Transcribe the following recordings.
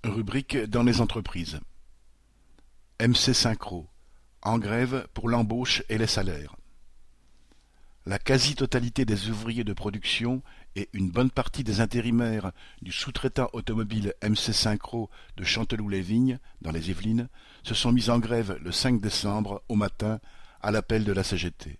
Rubrique dans les entreprises. MC Synchro, en grève pour l'embauche et les salaires. La quasi-totalité des ouvriers de production et une bonne partie des intérimaires du sous-traitant automobile MC Synchro de Chanteloup-les-Vignes, dans les Yvelines, se sont mis en grève le 5 décembre au matin à l'appel de la CGT.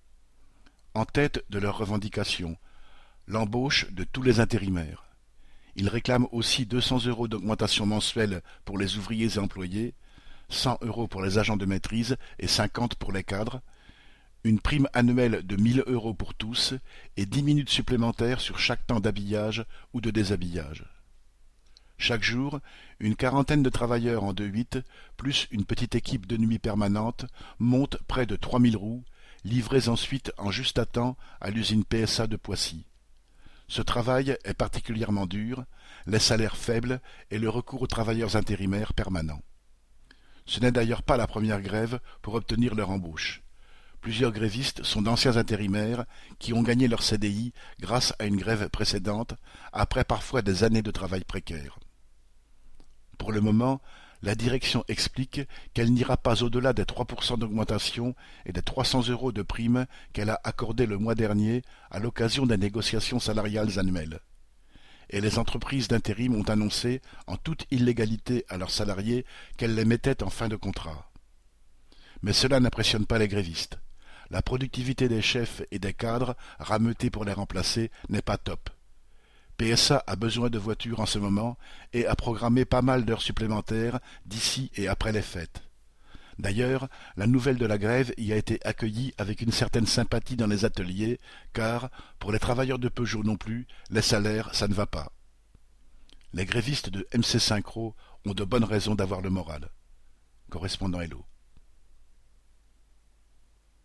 En tête de leurs revendications, l'embauche de tous les intérimaires. Ils réclament aussi 200 € d'augmentation mensuelle pour les ouvriers et employés, 100 € pour les agents de maîtrise et 50 pour les cadres, une prime annuelle de 1 000 € pour tous et 10 minutes supplémentaires sur chaque temps d'habillage ou de déshabillage. Chaque jour, une quarantaine de travailleurs en 2-8, plus une petite équipe de nuit permanente, montent près de 3000 roues, livrées ensuite en juste à temps à l'usine PSA de Poissy. Ce travail est particulièrement dur, les salaires faibles et le recours aux travailleurs intérimaires permanent. Ce n'est d'ailleurs pas la première grève pour obtenir leur embauche. Plusieurs grévistes sont d'anciens intérimaires qui ont gagné leur CDI grâce à une grève précédente, après parfois des années de travail précaire. Pour le moment, la direction explique qu'elle n'ira pas au-delà des 3% d'augmentation et des 300 € de prime qu'elle a accordées le mois dernier à l'occasion des négociations salariales annuelles. Et les entreprises d'intérim ont annoncé, en toute illégalité à leurs salariés, qu'elles les mettaient en fin de contrat. Mais cela n'impressionne pas les grévistes. La productivité des chefs et des cadres, rameutés pour les remplacer, n'est pas top. PSA a besoin de voitures en ce moment et a programmé pas mal d'heures supplémentaires d'ici et après les fêtes. D'ailleurs, la nouvelle de la grève y a été accueillie avec une certaine sympathie dans les ateliers, car, pour les travailleurs de Peugeot non plus, les salaires, ça ne va pas. Les grévistes de MC Synchro ont de bonnes raisons d'avoir le moral. Correspondant Hello.